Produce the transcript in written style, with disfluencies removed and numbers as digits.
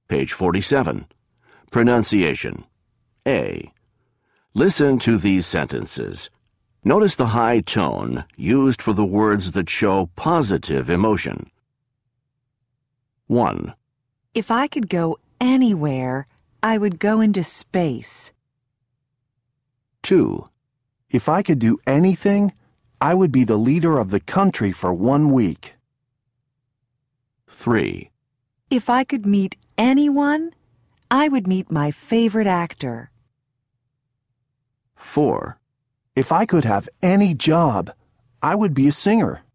Page 47. Pronunciation. A. Listen to these sentences. Notice the high tone used for the words that show positive emotion. 1. If I could go anywhere, I would go into space. 2. If I could do anything, I would be the leader of the country for 1 week. 3. If I could meet anyone, I would meet my favorite actor. 4. If I could have any job, I would be a singer.